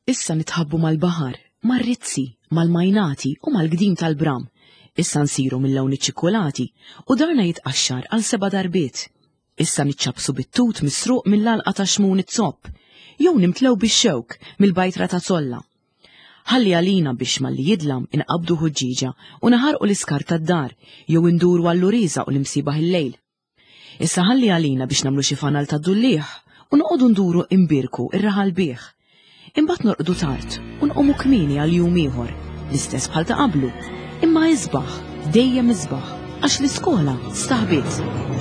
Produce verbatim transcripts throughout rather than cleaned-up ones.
Issa nitħabbu mal-baħar, mar-rizzi, mal-majnati u mal-gdim tal-bram. Issa nsiru mill-lewni ċikkolati u darna jitqaxxar għal seba' darbiet. Issa niċċabsu bit-tut misruq mill-alqa ta' xmun it-zopp, jew nimtlew bix-xewk mill-bajtra ta' zolla. Ħalli għalina biex malli jidlam inqabdu ħuġġiġa u naħarqu l-iskar tad-dar jew induru għall-uriża u l-imsibaħ il-lejl. Issa ħalli għalina biex nagħmlu xi fanal ta' dullieħ u noqogħdu nduru imbirku ir-raħal bih. Imbagħad norqdu tard u nqomu kmieni għal jum ieħor, l-istess bħal ta' qablu, imma isbaħ, dejjem isbaħ, għax l-iskola staħbiet.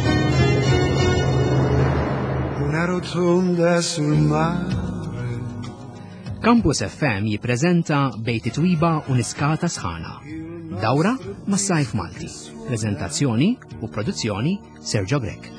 Una rotonda sul mare. Campus F M jippreżenta Bejt Twiba u Niskata Sħana. Dawra mas-Sajf Malti. Preżentazzjoni u produzzjoni Sergio Grek.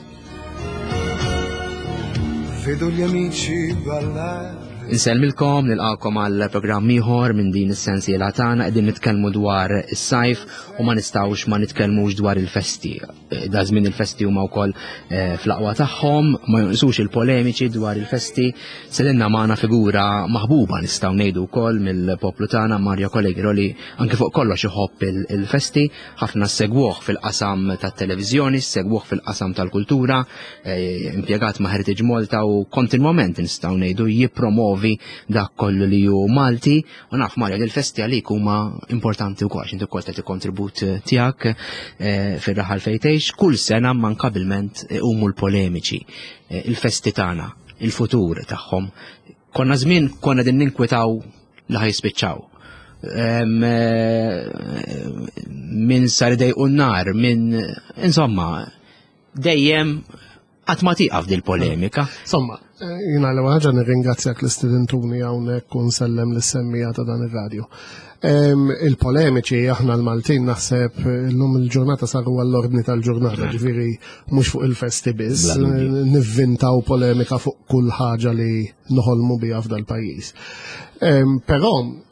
Vedo gli amici ballare. Inselmilkom nilqakom għal programm ieħor minn din is-sensiela tagħna qegħdin nitkellmu dwar is-sajf u ma nistgħux ma nitkellmux dwar il-festi. Da żmien il-festi huma wkoll fl-aqwa tagħhom, ma jonqsux il-polemiċi dwar il-festi. Sedinna magħna figura maħbuba nistgħu ngħidu wkoll mill-poplu tagħna Mario Collegro li anke fuq kollox iħobb il-festi, ħafna segwuh fil-qasam tat-televiżjoni, segwuh fil-qasam tal-kultura, impjegat ma' Heritage Malta u kontinwament nistgħu ngħidu jippromovi dak kollu li ju Malti, u naf Mario il-festi għalik huma importanti wkoll, inti wkoll tagħti kontribut tiegħek fir-raħal fejn tgħix, kull sena mankabilment humu l-polemiċi, il-festi tagħna, il-futur tagħhom. Konna żmien konna din ninkwetaw li ħajspiċċaw. Min sar idejqu n-nar, min insomma dejjem qatt ma tieqaf dil polemika. Insomma, jina l ħaġa nirringrazzjak l-istudentuni hawnhekk u nsellem l-semmija ta' dan ir-radju. Il-polemiċi aħna l-Maltin naħseb l-lum il-ġurnata saru għall-ordni tal-ġurnata, ġifieri mhux fuq il-festi biss, nivvintaw polemika fuq kull ħaġa li noħolmu biha f'dal pajjiż. Però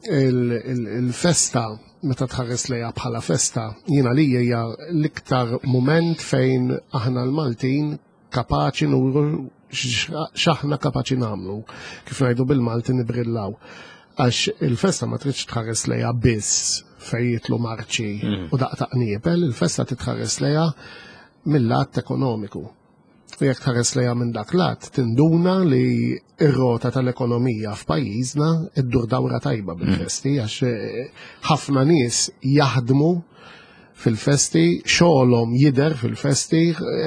il-festa meta tħares lejha bħala festa, jiena li hija l-iktar mument fejn aħna l-Maltin kapaċi nuru x'aħna kapaċi nagħmlu, kif ngħidu bil-Malti nibrillaw. Għax il-festa ma tridx tħares lejha biss fejn jitlu marċi u daqtaq niebel, il-festa titħares lejha mill-lat ekonomiku. U jekk tħares lejha minn dak lat, tinduna li r-rota tal-ekonomija f'pajjiżna iddur dawra tajba bil-festi, għax ħafna nies jaħdmu fil-festi, xogħolhom jidher fil-festi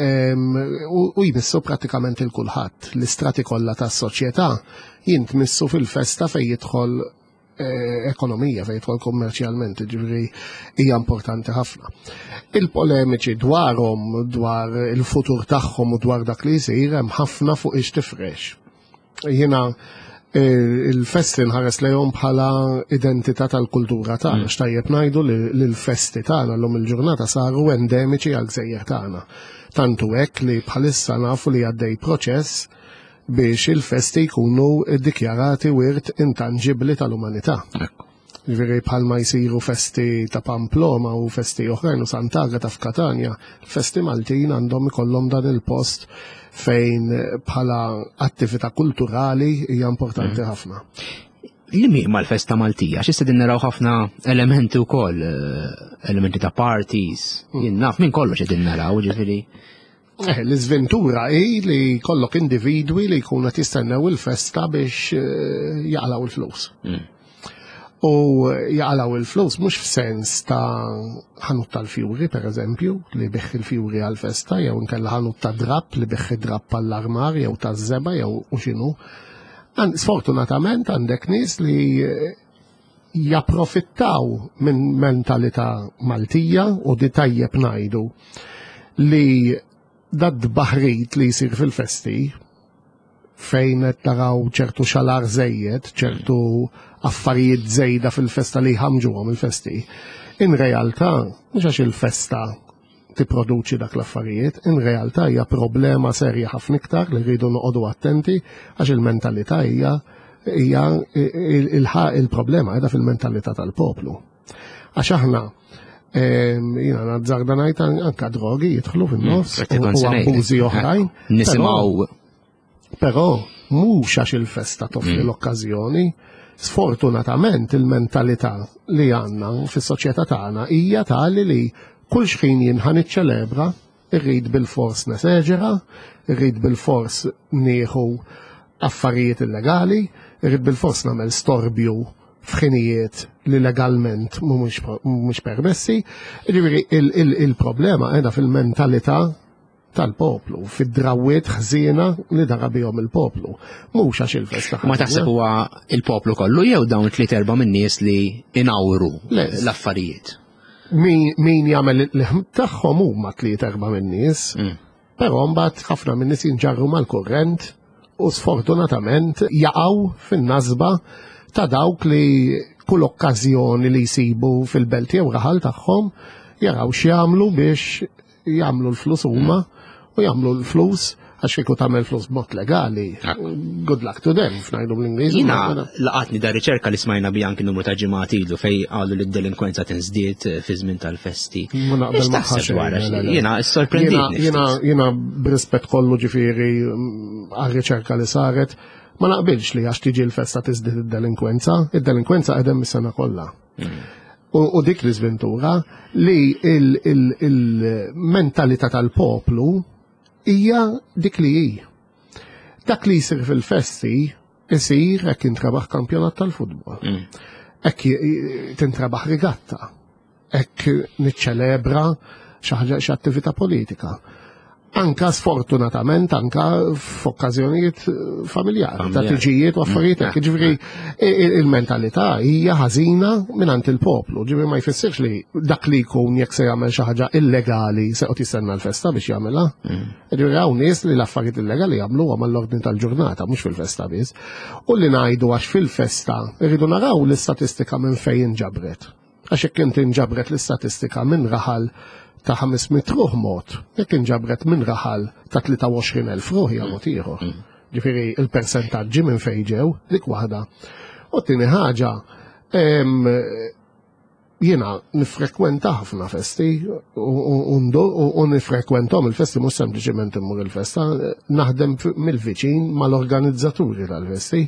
u jmissu pratikament il-kulħadd. L-istrati kollha tas-soċjetà jintmissu fil-festa fejn jidħol ekonomija, fejn jidħol kummerċjalment, ġifieri hija importanti ħafna. Il-polemiċi dwarhom, dwar il-futur tagħhom u dwar dak li jsir hemm ħafna fuq ix tifrex. Jiena il-festi nħares lejhom bħala identità tal-kultura tagħna, x'tajjeb ngħidu li l-festi tagħna llum il-ġurnata saru endemiċi għal gżejjer tagħna. Tantu hekk li bħalissa nafu li għaddej proċess biex il-festi jkunu ddikjarati wirt intangibbli tal-umanità. Ġifieri bħalma jsiru festi ta' Pamplona u festi oħrajn u Sant'Agata f'Katania, il-festi Maltin għandhom ikollhom dan il-post fejn bħala attività kulturali hija importanti ħafna. Limi mal-festa Maltija, x'issa din naraw ħafna elementi wkoll, elementi ta' parties, jien naf minn kollox qegħdin naraw, ġifieri. L-iżventura hi li jkollok individwi li jkunu qed jistennew il-festa biex jaqlaw il-flus. U jaqlaw il-flus mhux f'sens ta' ħanut tal-fjuri, pereżempju, li beħħi il-fjuri għal-festa, jew nkella ħanut ta' drapp li beħħi drapp għall-armar, jew ta' żeba, jew u x'inhu. Sfortunatament għandek nies li japprofittaw minn mentalità Maltija u di tajjeb ngħidu li dad baħrit li jsir fil-festi fejn qed taraw ċertu xalar żejjed, ċertu affarijiet żejda fil-festa li jħamġuhom il-festi. In realtà, mhux għax il-festa tipproduċi dak l-affarijiet, in realtà hija problema serja ħafna iktar li rridu noqogħdu attenti għax il-mentalità hija hija il-problema qiegħda fil-mentalità tal-poplu. Għax aħna jiena nazzarda ngħid anke drogi jidħlu fin-nofs u abbużi oħrajn. Nisimgħu Però mhux għax il-festa toffri l-okkażjoni Sfortunatament il-mentalità li għandna fis-soċjetà tagħna hija tali li kull xħin jien ħan iċċelebra, irrid bil-fors neseġera, irrid bil-fors nieħu affarijiet illegali, irrid bil-fors nagħmel storbju f'ħinijiet li legalment mhumiex permessi. Jiġifieri il-problema qiegħda fil-mentalità tal-poplu, fid-drawwiet ħżiena li dara bihom il-poplu. Mhux għax il-festa. Ma taħseb huwa il-poplu kollu jew dawn tliet erba' min-nies li inawru l-affarijiet? Min jagħmel il-ħm tagħhom huma tliet erba' min-nies, però mbagħad ħafna min-nies jinġarru mal-kurrent u sfortunatament jaqgħu fin-nażba ta' dawk li kull okkażjoni li jsibu fil-belt jew raħal tagħhom jaraw x'jagħmlu biex jagħmlu l-flus huma u jagħmlu l-flus għax kieku tagħmel flus b'mod legali. Good luck to them, f'ngħidu bl-Ingliż. Jiena laqatni da riċerka li smajna bi anki numru ta' ġimgħat ilu fejn qalu li d-delinkwenza tinżdied fi żmien tal-festi. X'taħseb dwar jiena sorprenditni. Jiena b'rispett kollu ġifieri għar-riċerka li saret ma naqbilx li għax tiġi l-festa tiżdied id-delinkwenza, id-delinkwenza qegħdem mis-sena kollha. U dik li żventura li il-mentalità tal-poplu hija dik li hi. Dak li jsir fil-festi isir hekk intrabaħ kampjonat tal-futbol. Hekk tintrabaħ rigatta. Hekk niċċelebra xi attività politika. Anka sfortunatament, anka f'okkażjonijiet familjari, ta' tiġijiet u affarijiet hekk. Ġifieri il-mentalità hija ħażina mingħand il-poplu. Ġifieri ma jfissirx li dak li jkun jekk se jagħmel xi ħaġa illegali se qed jistenna l-festa biex jagħmilha. Ġifieri hawn nies li l-affarijiet illegali jagħmluha mal-ordni tal-ġurnata mhux fil-festa biss. U li ngħidu għax fil-festa irridu naraw l-istatistika minn fejn inġabret. Għax jekk inti inġabret l-istatistika minn raħal ta' ħamismit ruħ mod, jekk inġabret minn raħal ta' tlieta u għoxrin elf ruħ hija mod ieħor. Ġifieri il-persentaġġi minn fejn ġew dik waħda. U tieni ħaġa jiena nifrekwenta ħafna festi u nifrekwentom il-festi mhux sempliċement immur il-festa, naħdem mill-viċin mal-organizzaturi tal-festi.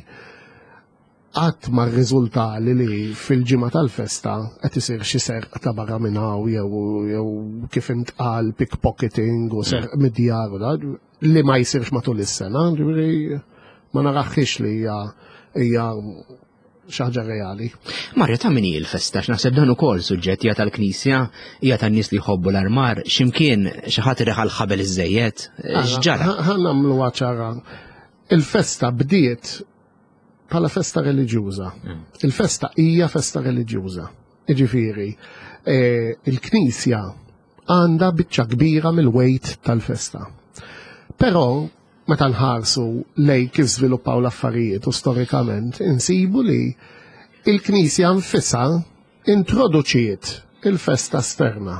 Għat ma rriżultali li fil-ġimgħa tal-festa qed isir xi serq ta' barra minn hawn jew kif intqal pickpocketing u serq mid-djar li ma jsirx matul is-sena, ġifieri ma naraħħix li hija hija xi ħaġa reali. Marja ta' min hi l-festa x'naħseb dan ukoll suġġett hija tal-Knisja, hija tan-nies li jħobbu l-armar, x'imkien xi ħadd ireħal ħabel iż-żejjed, x'ġara? Ħa nagħmluha ċara. Il-festa bdiet bħala festa reliġjuża. Il-festa hija festa reliġjuża. Jiġifieri, il-Knisja għandha biċċa kbira mill-wejt tal-festa. Però meta nħarsu lej kif żviluppaw l-affarijiet u storikament insibu li il-Knisja nfisha introduċiet il-festa esterna.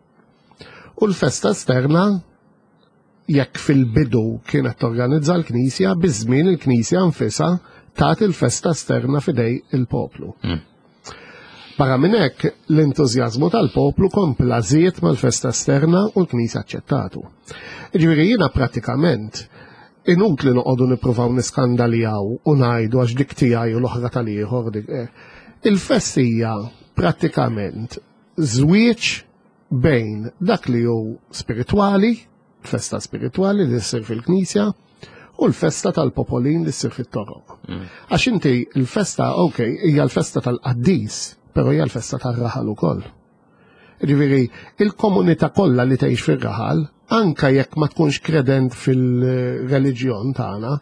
U l-festa esterna jekk fil-bidu kienet torganizza l-Knisja, biż-żmien il-Knisja nfisha tat il-festa esterna fidej il-poplu. Barra minn hekk l-entużjażmu tal-poplu kompla żied mal-festa esterna u l-Knisja aċċettatu. Jiġifieri jiena prattikament inutli noqogħdu nippruvaw niskandaljaw u ngħidu għax dik tiegħi u l-oħra tal-ieħor dik. Il-festa hija prattikament żwieġ bejn dak li hu spiritwali, festa spiritwali li ssir fil-Knisja, u l-festa tal-popolin li ssir fit-toroq. Għax inti l-festa, ok, hija l-festa tal-qaddis, però hija l-festa tal-raħal ukoll. Ġifieri, il-komunità kollha li tgħix fir-raħal, anke jekk ma tkunx kredent fil-reliġjon tagħna,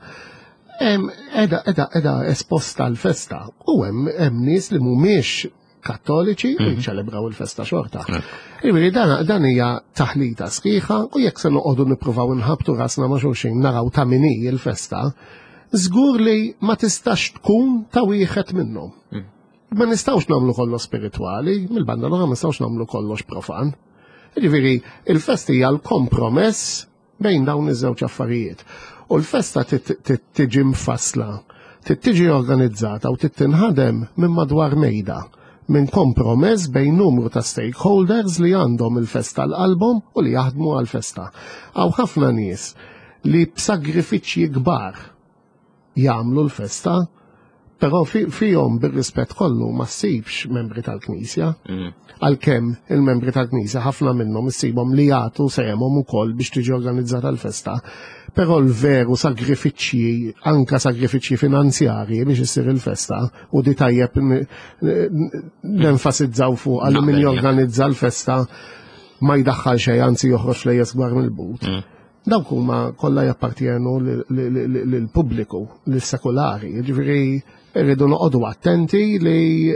edha edha edha esposta l-festa. U hemm hemm nies li mhumiex kattoliċi u jċelebraw il-festa xorta. Ġifieri dan hija taħlita sħiħa u jekk se noqogħdu nippruvaw inħabtu rasna ma' xulxin naraw ta' min hi l-festa, żgur li ma tistax tkun ta' wieħed minnhom. Ma nistgħux nagħmlu kollox spiritwali, mill-banda l-oħra ma nistgħux nagħmlu kollox profan. Ġifieri il-festa hija l-kompromess bejn dawn iż-żewġ affarijiet. U l-festa tiġi mfassla, tiġi organizzata u tinħadem minn madwar mejda, minn kompromess bejn numru ta' stakeholders li għandhom il-festa l-qalbhom u li jaħdmu għal-festa. Għaw ħafna nies li b'sagrifiċċji kbar jagħmlu l-festa, Però fihom bir-rispett kollu ma ssibx membri tal-Knisja. Għalkemm il-membri tal-Knisja ħafna minnhom issibhom li jagħtu sehemhom ukoll biex tiġi organizzata l-festa. Però l-veru sagrifiċċji, anka sagrifiċċji finanzjarji biex issir il-festa, u di tajjeb nenfasizzaw fuq għal min jorganizza l-festa ma jdaħħal xejn anzi joħroġ flejjes kbar mill-but. Dawk huma kollha jappartjenu lill-pubbliku, lis-sekulari, jiġifieri irridu noqogħdu attenti li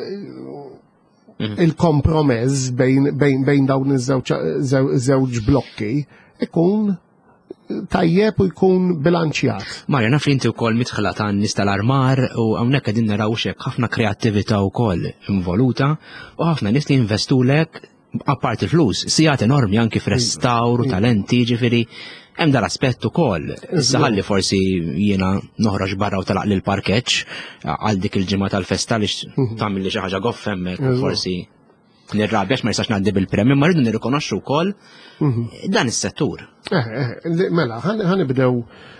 il-kompromess bejn dawn iż-żewġ blokki ikun tajjeb u jkun bilanċjat. Marja, naf li inti wkoll mitħla ta' nies tal-armar u hawnhekk qegħdin naraw xek ħafna kreattività wkoll involuta u ħafna nies li investulek apart il-flus, sijat enormi anki f'restawru, talenti, ġifiri, hemm dal aspett ukoll. Issa ħalli forsi jiena noħroġ barra u talaq lil parkeċ għal dik il-ġimgħa tal-festa li tagħmel li xi ħaġa goff hemmhekk forsi nirrabjax ma jistax ngħaddi bil-premju, ma rridu nirrikonoxxu wkoll dan is-settur. Mela, ħanibdew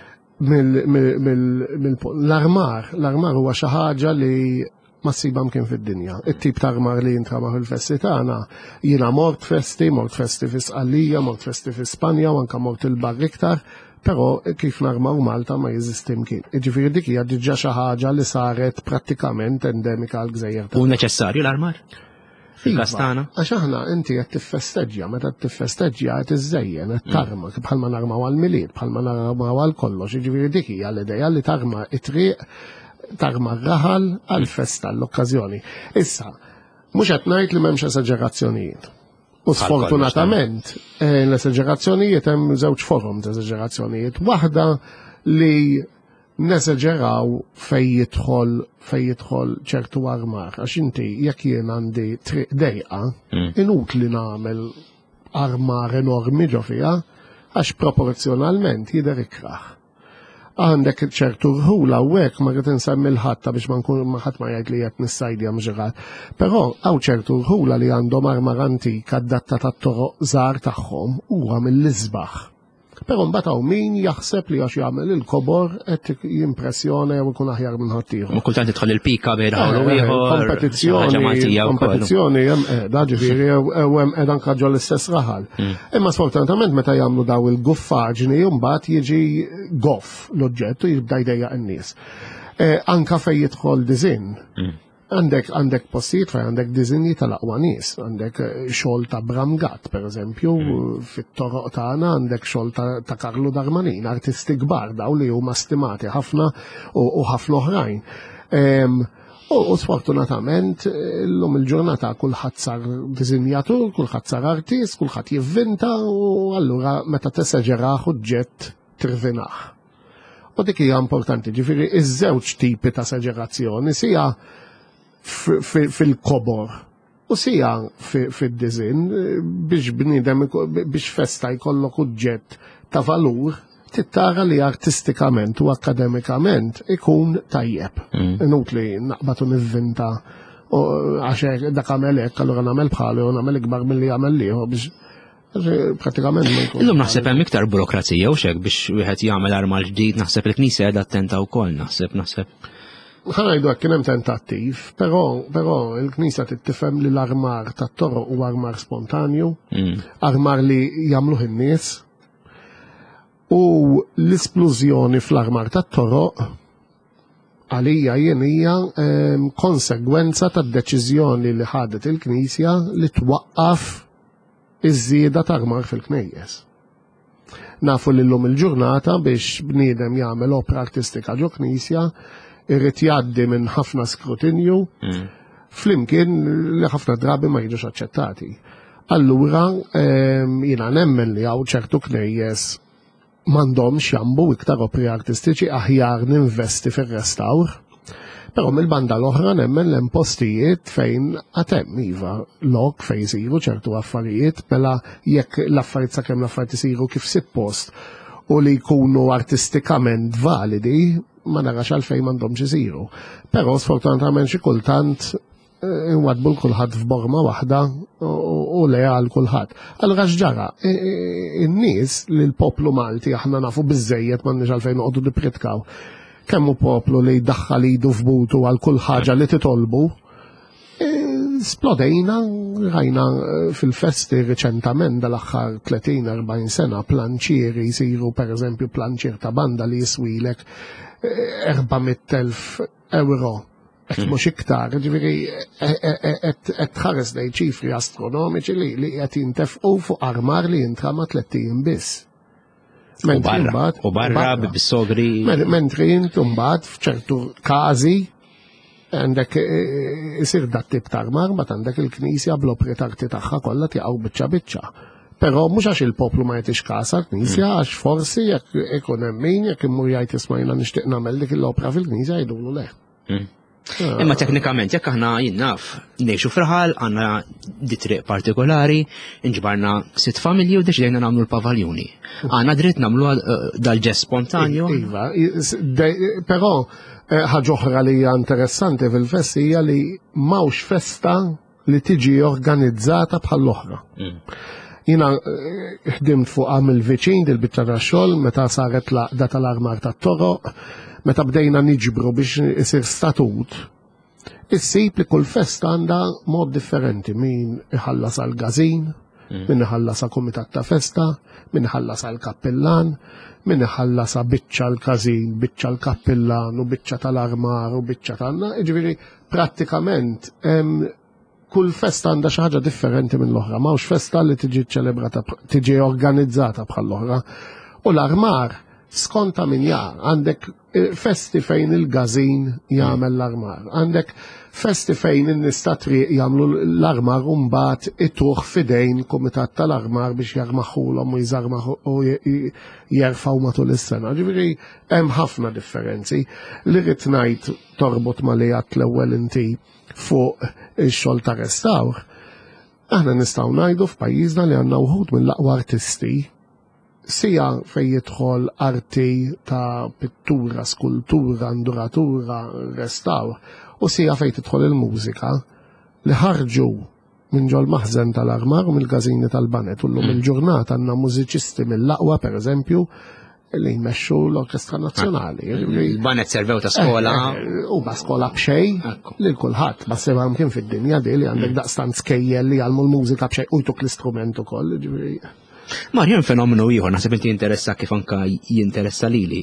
mill-armar. L-armar huwa xi ħaġa li ma ssibha mkien fid-dinja. It-tip ta' armar li jintramaħ il-festi tagħna, jiena mort festi, mort festi fi Sqallija, mort festi fi Spanja, u anke mort il-barr iktar, però kif narmaw Malta ma jeżisti mkien. Jiġifieri dik hija diġà xi ħaġa li saret prattikament endemika għall-Gżejjer. U neċessarju l-armar? Fil-kastana? Għax aħna inti qed tiffesteġġja, meta tiffesteġġja qed iżejjen, qed tarma, bħalma narmaw għall-milied, bħalma narmaw għal kollox, jiġifieri dik hija l-idea li tarma it-triq tarma r-raħal għal-festa l-okkazjoni. Issa, mhux qed ngħid li m'hemmx esaġerazzjonijiet. U sfortunatament, l-esaġerazzjonijiet hemm żewġ forum ta' esaġerazzjonijiet. Waħda li nesaġeraw fejn jidħol fejn jidħol ċertu armar. Għax inti jekk jien għandi triq dejqa, inutli nagħmel armar enormi ġo fiha għax proporzjonalment jidher ikraħ. Għandek ċertu rħula u għek ma għet nsemmi l-ħatta biex ma nkun maħat ma jgħid li jgħet nissajdja mġirat. Pero għaw ċertu rħula li għandhom armar antika d-datta ta' toroq żgħar tagħhom huwa mill-isbaħ. Pero mbagħad min jaħseb li għax jagħmel il-kobor qed jimpressjona jew ikun aħjar minn ħaddieħor. Kultant tidħol il-pika bejn ħawlu ieħor. Kompetizzjoni, kompetizzjoni hemm qiegħda ġifieri hemm qed anke ġol l-istess raħal. Imma sfortunatament meta jagħmlu daw il-guffaġni mbagħad jiġi goff l-oġġett u jibda jdejjaq in-nies. Anke fejn jidħol diżinn. Għandek għandek postijiet fejn għandek diżinji tal-aqwa nies, għandek xogħol ta' Bramgat, pereżempju, fit-toroq tagħna għandek xogħol ta' Karlu Darmanin, artisti kbar daw li huma stimati ħafna u ħafna oħrajn. U sfortunatament llum il-ġurnata kulħadd sar diżinjatur, kulħadd sar artist, kulħadd jivvinta u allura meta teseġeraħ uġġett tirvinaħ. U dik hija importanti, ġifieri iż-żewġ tipi ta' seġerazzjoni sija fil-kobor u sija fil-dizin biex bnidem biex festa jkollok uġġett ta' valur tittara li artistikament u akademikament ikun tajjeb. Inutli naqbatu nivvinta għax dak għamelek, allura nagħmel bħalu u nagħmel ikbar milli għamel liħu biex pratikament. Illum naħseb hemm iktar burokrazija u xek biex wieħed jagħmel armal ġdid, naħseb il-Knisja qiegħda attenta wkoll, naħseb naħseb. ħanajdu għak kienem tentattiv, pero, pero il-Knisja tittifem li l-armar ta' toroq u armar spontanju, armar li jamluħ in-nies, u l-esplużjoni fl-armar ta' toroq għalija jenija konsegwenza ta' deċiżjoni li ħadet il-Knisja li twaqqaf iż-żieda ta' armar fil-knejjes. Nafu li l-lum il-ġurnata biex bniedem jagħmel opera artistika ġo Knisja irrid jgħaddi minn ħafna skrutinju flimkien li ħafna drabi ma jiġux aċċettati. Allura jiena nemmen li hawn ċertu knejjes m'għandhomx jagħmlu iktar opri artistiċi aħjar ninvesti fir-restawr. Però mill-banda l-oħra nemmen l-hemm postijiet fejn għatem iva lok fejn isiru ċertu affarijiet mela jekk l-affarijiet sakemm l-affarijiet isiru kif suppost u li jkunu artistikament validi ma narax għalfejn m'għandhomx isiru. Però sfortunatament xi kultant inwadbu l-kulħadd f'borma waħda u leja għal kulħadd. Allura x'ġara, in-nies li l-poplu Malti aħna nafu biżejjed m'għandniex għalfejn noqogħdu nippritkaw. kemm hu poplu li jdaħħal idu f'butu għal kull ħaġa li titolbu. Splodejna, rajna fil-festi reċentament dal-axħar tletin erbajn sena planċieri jisiru per eżempju planċier ta' banda li jiswilek erba'mija elf euro. Et mux iktar, ġiviri, et tħares dej ċifri astronomiċi li li qed jintefqu fuq armar li jintrama tlettin biss. U barra, u barra bis-sogri. Mentri jintumbat f'ċertu każi għandek isir dat tip ta' armar, bat għandek il-Knisja bl-opritarti tagħha kollha tiegħu biċċa biċċa. Però mhux għax il-poplu ma jagħtix kasa l-Knisja, għax forsi jekk ikun hemm min jekk imur jgħid ismajna nixtieq nagħmel dik l-opra fil-Knisja jgħidulu le. Imma teknikament, jekk aħna jinnaf, nejxu fraħal, għanna di triq partikolari, inġbarna sitt familji u deċidejna namlu l-pavaljuni. Għanna dritt namlu dal-ġest spontanju. Iva, però ħaġoħra li hija interessanti fil-festi hija li mawx festa li tiġi organizzata bħall-oħra. Jina ħdimt fuq għam il-viċin dil-bitta xogħol meta saret laqda tal-armar tat-toroq, meta bdejna niġbru biex isir statut, issib li kull festa għandha mod differenti, min iħallas għal gazin, min iħallas għal komitat ta' festa, min iħallas għal kappellan, min iħallas għal biċċa l-gazin, biċċa l-kappellan u biċċa tal-armar u biċċa tal-na, ġiviri pratikament kull festa għandha xi ħaġa differenti minn l-oħra, mawx festa li tiġi ċelebrata, tiġi organizzata bħal l-oħra. U l-armar skonta min jar, għandek festi fejn il-gazin jagħmel l-armar, għandek festi fejn in-nista triq jagħmlu l-armar u mbagħad ituħ fidejn kumitat tal-armar biex jarmaħulhom u jżarmaħu u jerfgħu matul is-sena. Ġifieri hemm ħafna differenzi. Li rrid ngħid torbot ma li għadt l-ewwel inti fuq ix-xogħol ta' restawr, aħna nistgħu ngħidu f'pajjiżna li għandna wħud mill-aqwa artisti sija fej jidħol arti ta' pittura, skultura, nduratura, restawr, u sija fej tidħol il-mużika li ħarġu minn ġol maħżen tal-armar u mill-gazini tal-banet. U l-lum il-ġurnata għandna mużiċisti mill-aqwa, per eżempju, li jmexxu l-Orkestra Nazzjonali. Il-banet servew ta' skola. U ba' skola b'xej li l-kulħadd, ba' seba' mkien fid-dinja di li għandek daqstan skejjel li għalmu l-mużika b'xej u jtuk l-istrument ukoll. Marjan fenomenu ieħor naħseb inti jinteressa kif anka jinteressa lili.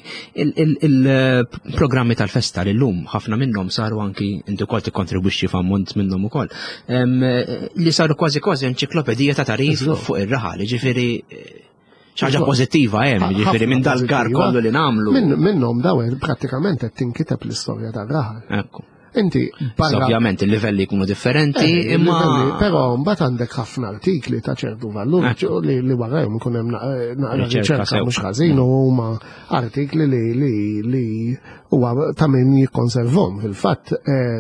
Il-programmi tal-festa llum ħafna minnhom saru anki inti wkoll tikkontribwixxi f'ammont minnhom ukoll. Li saru kważi kważi enċiklopedija ta' tarif fuq ir-raħal, jiġifieri xi ħaġa pożittiva hemm, jiġifieri minn dal-gar kollu li nagħmlu. Minnhom daw prattikament qed tinkiteb l-istorja tar-raħal. Ekku. Inti barra. Ovvjament il-livelli jkunu differenti, imma. Però mbagħad għandek ħafna artikli ta' ċertu valur li warahom ikun hemm naqra riċerka mhux ħażin u huma artikli li li li huwa ta' min jikkonservhom. Fil-fatt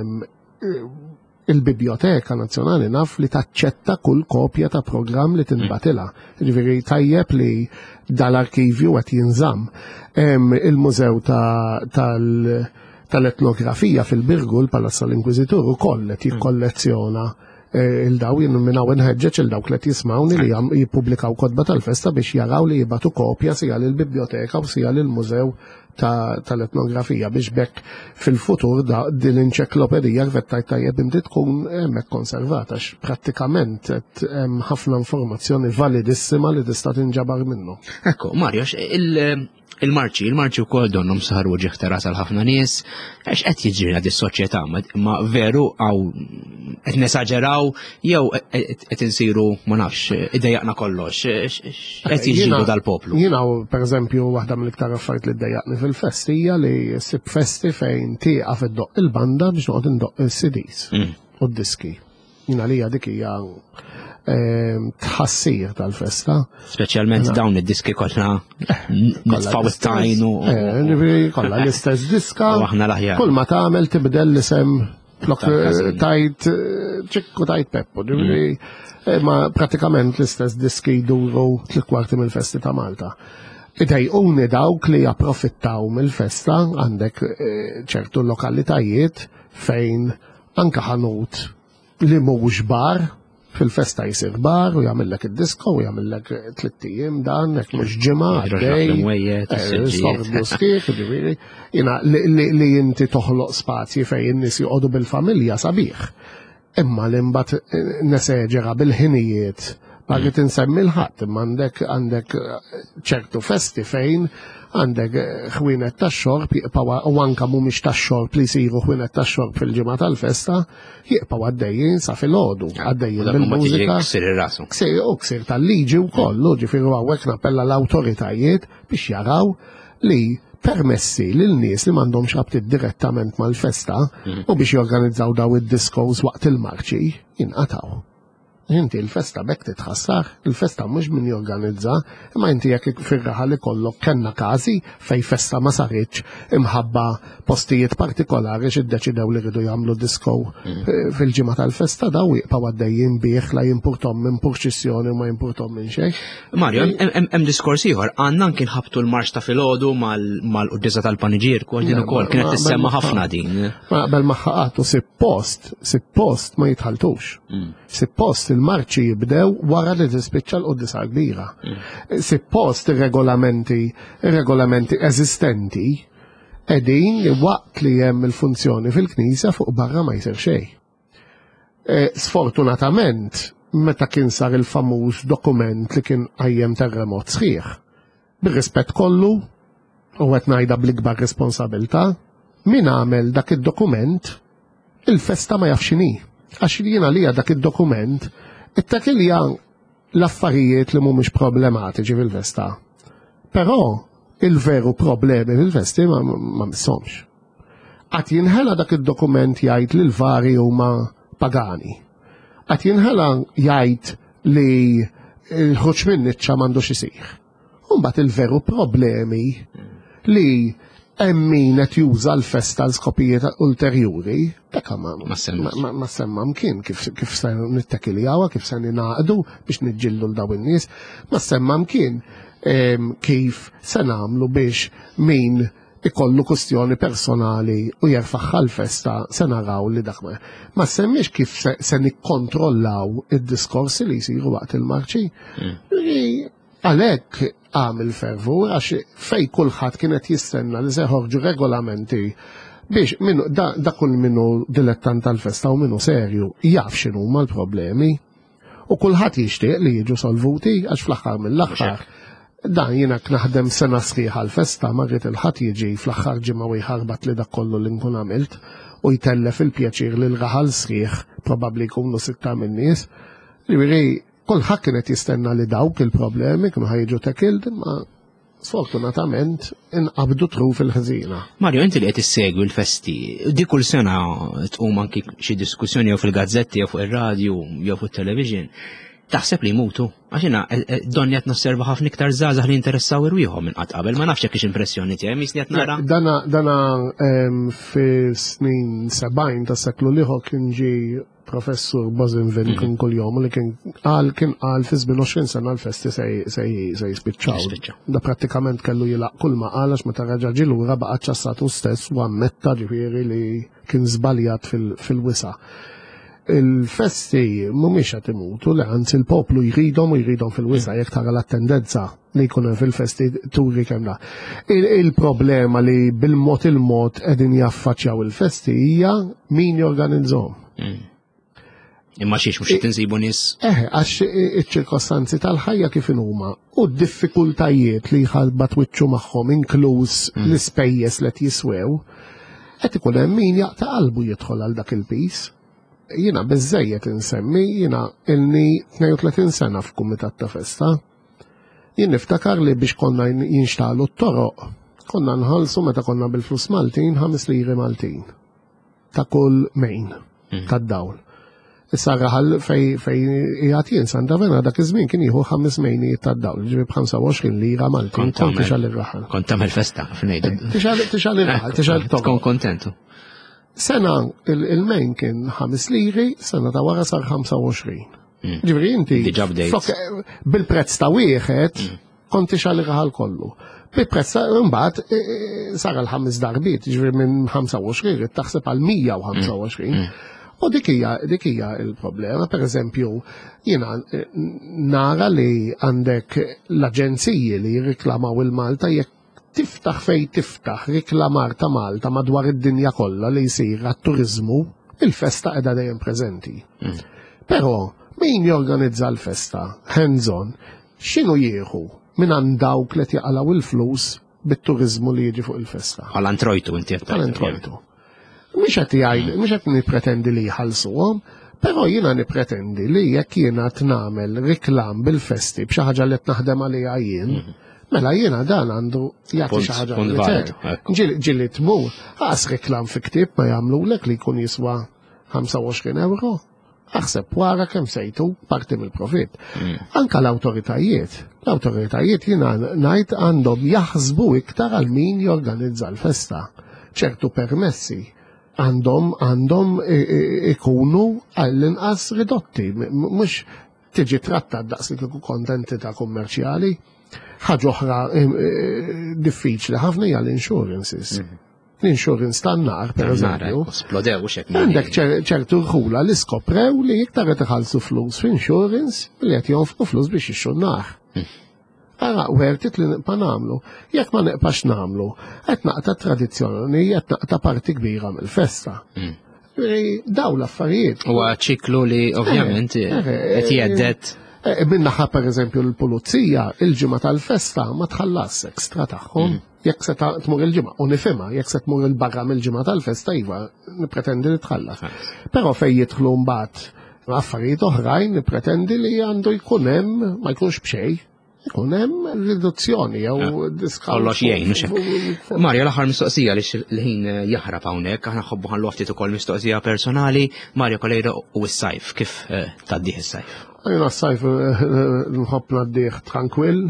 il-Biblioteka Nazzjonali naf li taċċetta kull kopja ta' programm li tinbatilha. Ġifieri tajjeb li dal-arkivju qed jinżamm. Il-Mużew tal tal-etnografija fil-Birgu l-Palazzo l-Inkwizitur ukoll qed jikkollezzjona il-daw jinnominaw inħeġġeġ il-dawk li qed jismawni li jippubblikaw kodba tal-festa biex jaraw li jibatu kopja sija lill-biblioteka u sija lill-mużew tal-etnografija biex bekk fil-futur din l-enċeklopedija rvettajt tajjeb inti tkun hemmhekk konservata prattikament hemm ħafna informazzjoni validissima li tista' tinġabar minnu. Ekku, Mario, il-marċi, il-marċi wkoll donhom saħru ġieħteras għal ħafna nies, għax qed jiġri għad is-soċjetà, ma veru għaw qed nesaġeraw jew qed insiru ma nafx iddejjaqna kollox, qed jiġibu dal-poplu. Jiena pereżempju waħda mill-iktar affarijiet li ddejjaqni fil-festi hija li ssib festi fejn tieqaf iddoq il-banda biex noqgħod indoq is-C Ds u d-diski. Jiena li dik hija tħassir tal-festa. Speċjalment dawn id-diski kollha nitfaw it-tajn u. Kollha l-istess diska. U aħna l-aħjar. Kull ma tagħmel tibdel l-isem flok tajt ċikku tajt Peppo. Ma pratikament l-istess diski jduru tliet kwarti mill-festi ta' Malta. Idejquni dawk li japprofittaw mill-festa għandek ċertu lokalitajiet fejn anka ħanut li mhuwiex bar fil-festa jisir bar u jagħmellek id-disko u jagħmellek tliet ijiem dan hekk mhux ġimgħa għaddej sorbu sħiħ, ġifieri jiena li inti toħloq spazji fejn in-nies joqogħdu bil-familja sabiħ. Imma li mbagħad neseġera bil-ħinijiet Bagħi tinsemmi l-ħadd, imma għandek għandek ċertu festi fejn għandek ħwienet tax-xorb jibqgħu u anke mhumiex tax-xorb li jsiru ħwienet tax-xorb fil-ġimgħa tal-festa jibqgħu għaddejjin sa filgħodu, għaddejjin bil-mużika. Ksir ir-rasu. Ksir u ksir tal-liġi wkoll, ġifieri hawnhekk nappella l-awtoritajiet biex jaraw li permessi lil nies li m'għandhomx rabtiet direttament mal-festa u biex jorganizzaw daw id-diskos waqt il-marċi jinqataw. Inti il-festa bekk titħassar, il-festa mhux min jorganizza, imma inti jekk fir-raħal ikollok kellna każi fej festa ma saritx imħabba postijiet partikolari x'iddeċidew li rridu jagħmlu disko fil-ġimgħa tal-festa daw jibqgħu għaddejjin bih la jimpurtom minn purċissjoni u ma jimpurtom minn xejn. Mario, hemm diskors ieħor għandna anke nħabbtu l-marx ta' filgħodu mal-quddiesa tal-paniġir kol din ukoll kienet tissemma ħafna din. Ma qabel ma ħaqatu suppost, suppost ma jitħaltux. Suppost il-marċi jibdew wara li tispiċċa l-quddisa kbira. Suppost ir-regolamenti ir-regolamenti eżistenti qegħdin li waqt li hemm il-funzjoni fil-Knisja fuq barra ma jsir xejn. Sfortunatament, meta kien sar il-famuż dokument li kien qajjem terremot sħiħ, bir-rispett kollu u qed ngħidha bl-ikbar responsabilità, min għamel dak id-dokument il-festa ma jafx x'inhi. Għax jiena li dak id-dokument it-takilja l-affarijiet li mhumiex problematiċi fil-festa. Però il-veru problemi fil-festi ma, ma missomx. Għat jinħela dak id-dokument jgħid li l-vari huma pagani. Għat jinħela jgħid li l-ħruġ minn niċċa m'għandux isir. Mbagħad il-veru problemi li hemm min qed juża l-festa l-skopijiet ulterjuri, dak ma semma mkien kif se nittakiljawa, kif se ninaqdu biex niġġieldu l dawn in-nies, ma semma mkien kif se nagħmlu biex min ikollu kwestjoni personali u jerfaħħa l-festa se naraw li dak ma semmix kif se nikkontrollaw id-diskorsi li jsiru waqt il-marċi. Għalhekk għamil fervur għax fej kulħadd kienet jistenna li se ħorġu regolamenti biex minnu da kull minnu dilettant tal-festa u minnu serju jaf x'inhu huma l-problemi u kulħadd jixtieq li jiġu solvuti għax fl-aħħar mill-aħħar dan jiena naħdem sena sħiħa l-festa marrit il-ħadd jiġi fl-aħħar ġimgħa u jħarbat li dak kollu li nkun għamilt u jtellef il-pjaċir li l-raħal sħiħ probabbli jkunu sitta minn nies li kulħadd kienet jistenna li dawk il-problemi kienu ħajġu takild, imma sfortunatament inqabdu tru fil-ħżina. Mario, inti li qed issegwi l-festi, di kull sena tqum anki xi diskussjoni jew fil-gazzetti jew fuq ir-radju jew fuq it-television. Taħseb li jmutu? Għaxina, donni qed nosserva ħafna iktar żgħażagħ li jinteressaw irwieħhom minn qatt qabel, ma nafx hekk impressjoni tiegħi, misni qed nara. Dana dana fi-snin sebgħin tas-seklu ieħor kien ġi professur Bozinvin kien kuljum li kien qal kien qal fi żmien għoxrin sena l-festi se jispiċċaw. Da prattikament kellu jilaq kull ma qal għax meta raġa' ġie lura baqa' ċassatu stess u ammetta ġifieri li kien żbaljat fil-wisa. Il-festi mhumiex qed imutu li anzi il-poplu jridhom u jridhom fil-wisa jekk tara l-attendenza li jkun hemm fil-festi turi kemm da. Il-problema li bil-mod il-mod qegħdin jaffaċċjaw il-festi hija min jorganizzahom. Imma xiex mux tinsibu nis? Eh, għax iċ-ċirkostanzi tal-ħajja kif huma u d-diffikultajiet li jħalbat wiċċu magħhom inkluż l-ispejjeż li jiswew, qed ikun hemm min jaqta' qalbu jidħol għal dak il-pis. Jiena biżejjed insemmi jiena ilni tnejn u tletin sena f'kumitat ta' festa. Jien niftakar li biex konna jinxtalu t-toroq, konna nħallsu meta konna bil-flus Maltin ħames liri Maltin ta' kull mejn tad-dawl. Issa raħal fej jgħat jinsan da vena dak iż-żmien kien jieħu ħames mejnijiet tad-dawl, ġibi b'ħamsa u għoxrin lira Maltin, kont tixal ir-raħal. Kont tagħmel festa f'ngħidu. Tixal ir-raħal, tixal t-toroq. Tkun kontentu. Sena il-mejn kien ħames liri, sena ta' wara sar ħamsa u għoxrin. Ġifieri inti bil-prezz ta' wieħed kont tixal ir-raħal kollu. Bil-prezz mbagħad sar għal ħames darbiet, ġifieri minn ħamsa u għoxrin taħseb għal mija u ħamsa u għoxrin. U dik hija dik hija il-problema, per eżempju, jiena nara li għandek l-aġenziji li jirriklamaw il-Malta jekk tiftaħ fej tiftaħ riklamar ta' Malta madwar id-dinja kollha li jsir għat-turiżmu, il-festa qiegħda dejjem preżenti. Però min jorganizza l-festa, hands-on, x'inhu jieħu minn għand dawk li jaqalaw il-flus bit-turiżmu li jiġi fuq il-festa? Għal-antrojtu inti qed Għal-antrojtu. Mhux qed jgħid, mhux qed nippretendi li jħallsuhom, però jiena nippretendi li jekk jiena tnagħmel riklam bil-festi b'xi ħaġa li qed naħdem għaliha jien, mela jiena dan għandu jagħti xi ħaġa ġieli tmur, ħas reklam fi ktieb ma jagħmlulek li jkun jiswa ħamsa u għoxrin euro. Aħseb wara kemm sejtu parti mill-profitt. Anka l-awtoritajiet, l-awtoritajiet jiena ngħid għandhom jaħsbu iktar għal min jorganizza l-festa. ċertu permessi għandhom għandhom ikunu għall-inqas ridotti, mhux tiġi trattat daqs li kont entità kummerċjali. Ħaġa oħra diffiċli ħafna hija l-insurances. L-insurance tan-nar, per eżempju, għandek ċertu rħula li skoprew li iktar qed iħallsu flus f'insurance li qed jonfqu flus biex ixxu n-nar. Ara, wertit li nibqa' nagħmlu, jekk ma nibqax nagħmlu, qed naqta' tradizzjoni, qed naqta' parti kbira mill-festa. Daw l-affarijiet. Huwa ċiklu li ovvjament qed jgħeddet. Minnaħa per eżempju l-pulizija, il-ġimgħa tal-festa ma tħallas ekstra tagħhom. Jekk se tmur il-ġimgħa, u nifhimha, jekk se tmur il-barra mill-ġimgħa tal-festa iva nippretendi li tħallas. Però fejn jidħlu mbagħad affarijiet oħrajn nippretendi li għandu jkun hemm ma jkunx b'xejn. Ikun hemm riduzzjoni jew diskawnt. Kollox jgħin. Mario, l-aħħar mistoqsija li l-ħin jaħrab hawnhekk, aħna ħobbu ħallu ftit ukoll mistoqsija personali, Mario Colleiro u s-sajf, kif tgħaddih is-sajf? Għajna s-sajf nħobb ngħaddih tranquill.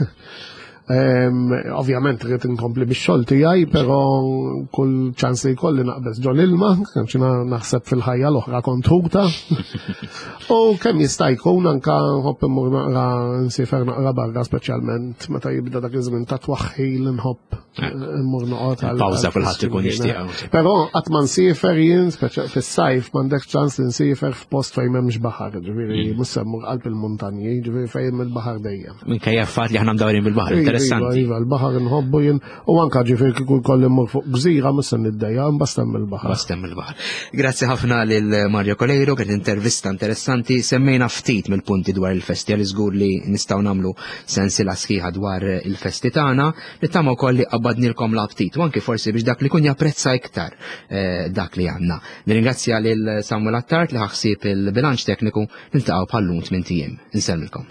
Ovvjament rrid inkompli bix-xogħol tiegħi, però kull ċans li jkolli naqbes ġol ilma, kemm naħseb fil-ħajja l-oħra kont ħuta. U kemm jista' jkun anke nħobb immur naqra nsifer naqra barra, speċjalment meta jibda dak iż-żmien ta' twaħħil nħobb immur noqgħod għal. Pawża kulħadd ikun jixtieq. Però qatt ma nsifer jien fis-sajf m'għandekx ċans li nsifer f'post fejn m'hemmx baħar, ġifieri mhux semmur qalb il-muntanji, ġifieri fejn il-baħar dejjem. Minkejja fatt li aħna mdawrin bil-baħar, interessanti. Iva, l-baħar nħobbu jien u anke ġifieri kieku jkolli mmur fuq gżira mhux se niddejja mbastem il-baħar. Bastem il-baħar. Grazzi ħafna lil Mario Colleiro, kien intervista interessanti, semmejna ftit mill-punti dwar il-festi għal żgur li nistgħu nagħmlu sensiela sħiħa dwar il-festi tagħna, li tagħmlu wkoll li qabadnilkom l-aptit u anke forsi biex dak li kun japprezza iktar dak li għandna. Nirringrazzja lil Samuel Attart li ħaħsib il-bilanċ tekniku niltaqgħu bħallum tmien ijiem. Insellmilkom.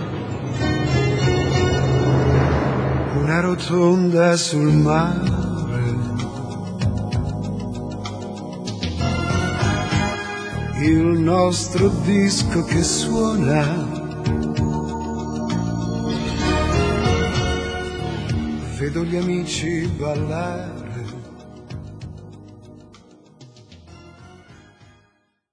Una rotonda sul mare, il nostro disco che suona, vedo gli amici ballare.